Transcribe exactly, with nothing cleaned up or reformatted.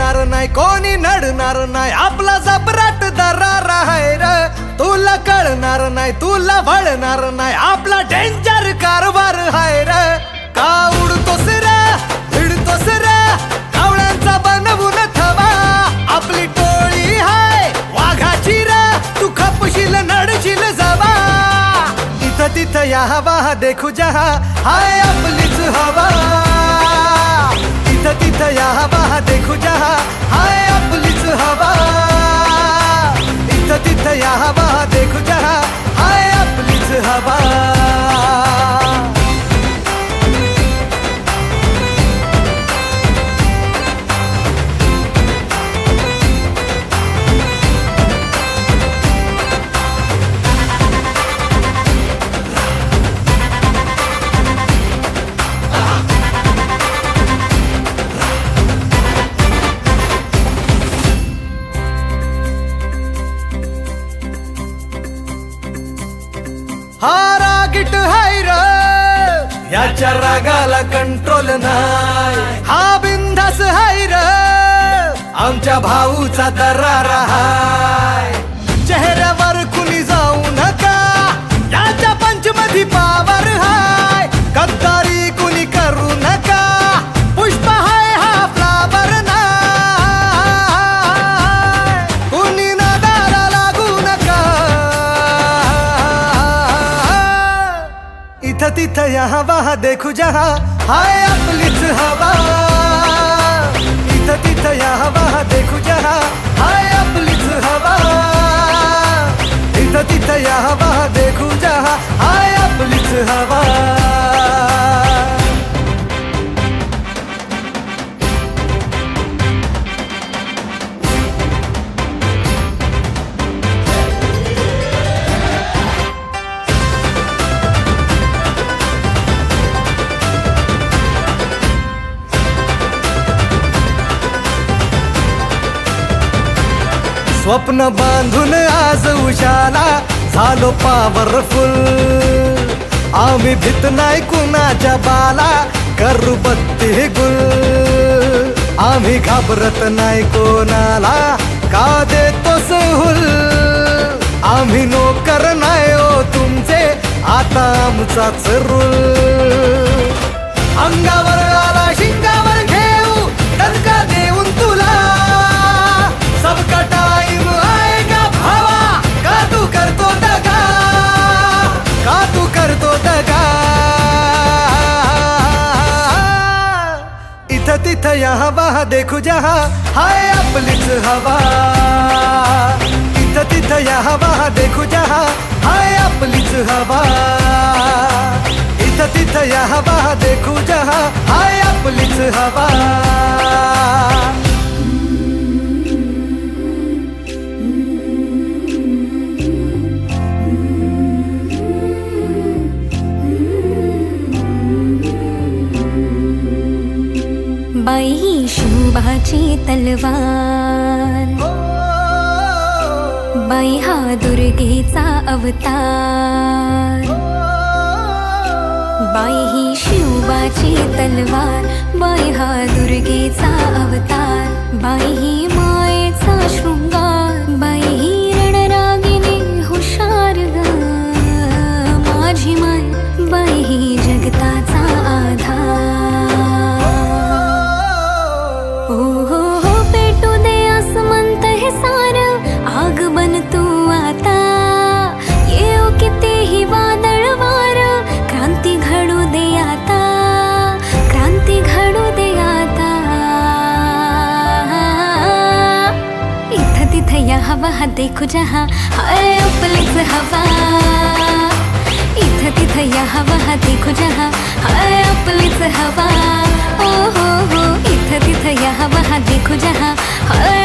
येणार नाही कोणी नडणार नाही आपला जबराट दरार आहे रे तुला कळणार नाही तुला वळणार नाही आपला डेंजर कारभार आहे रे का उडतोस रे भिडतोस रे कावळ्यांचा बनवून थवा आपली टोळी हाय वाघाची रे तू खपशील नडशील जवा इथं तिथं या हवा देखू जहा हाय आपलीच हवा इथं तिथं या हवा देखू जहा हाय आपलीच हवा इथं तिथं या हवा देखू जहा हाय आपलीच हवा हा रागीट हाय र याच्या रागाला कंट्रोल नाही हा बिंदास हाय र आमच्या भाऊचा दरार हाय चेहऱ्यावर कुणी जाऊ नका याच्या पंचमधी पावर हाय गद्दारी कुणी करू नका पुष्प हाय हा फ्लावर नाही कुणी नादाला लागू नका इथं तिथं या हवा देखू जहा हाय आपलीच हवा इथं तिथं या हवा देखू जहा हाय आपलीच हवा इथं तिथं या हवा देखू जहा हाय आपलीच हवा स्वप्न बांधून आज उशाला झालो पॉवरफुल आम्ही भीत नाही कुणाच्या बाला करू बत्ती गुल आम्ही घाबरत नाही कोणाला का देतो सहूल आम्ही नोकर नाही ओ तुमचे आता आमचाच रूल अंगावर आला शिंगावर घेऊ दणका देऊन तुला सबका टाइम आएगा भावा का तू करतो दगा का तू करतो दगा इथं तिथं या हवा देखू जहा हाय आपलीच हवा इथं तिथं या हवा देखू जहा हाय आपलीच हवा इथं तिथं या हवा देखू जहा हाय आपलीच हवा बाई ही शिवबाची तलवार बाई हा दुर्गेचा अवतार बाई ही शिवबाची तलवार बाई हा दुर्गेचा अवतार बाई ही मायेचा शृंगार बाई ही रणरागिणी हुशार ग माझी माय बाई ही जगताचा आधार आग बन तू आता येऊ कितीही वादळ वार क्रांती घडू दे आता क्रांती घडू दे आता इथं तिथं या हवा देखू जहा हाय आपलीच हवा इथं तिथं या हवा देखू जहा हाय आपलीच हवा ओ हो हो इथं तिथं या हवा देखू जहा हाय